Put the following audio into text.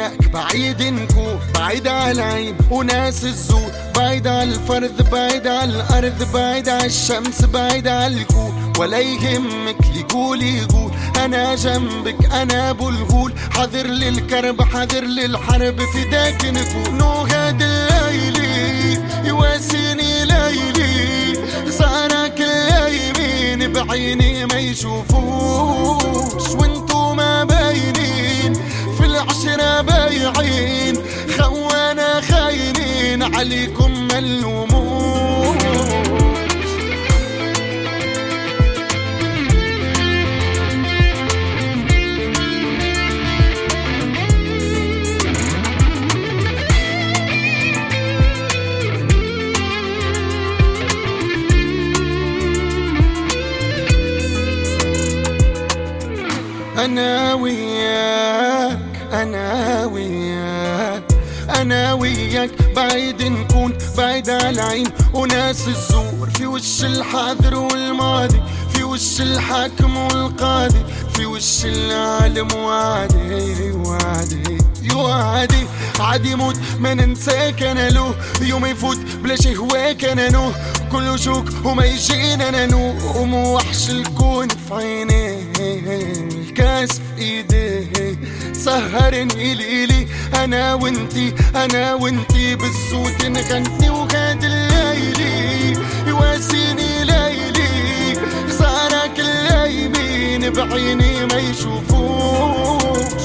وياك بعيد نكون، بعيد على العين وناس الزور، بعيد على الفرد، بعيد على الأرض، بعيد على الشمس، بعيد على الكون. ولا يهمك يقول يقول أنا جنبك أنا أبو الغول، حذر للكرب حذر للحرب فداك نكون. وهاد الليلي يواسيني ليلي، صارك اللايمين بعيني ما يشوفوش، وانتو ما باينين في العشرة بايعين، خوانا خاينين عليكم ملومون. أنا وياك أنا وياك أنا وياك بعيد نكون، بعيد على العين وناس الزور، في وش الحاضر والماضي، في وش الحاكم والقاضي، في وش العالم وعدي وعدي يوعدي. عادي موت ما ننساك انا له، يوم يفوت بلا شي هواك انا نوه، كله شوك وما يجينا انا نوم، وحش الكون في عينيه الكاس في ايديه، سهرني ليلي انا وانتي انا وانتي بالصوت نغني. وهاد الليلي يواسيني ليلي، صارك اللايمين بعيني ما يشوفوش،